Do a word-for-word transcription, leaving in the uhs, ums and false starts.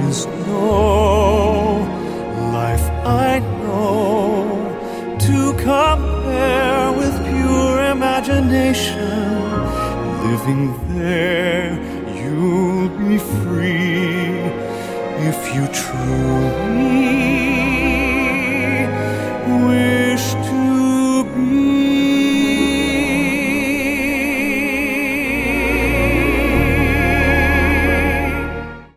oceans know, life I know, to compare with pure imagination. Living there, you'll be free if you truly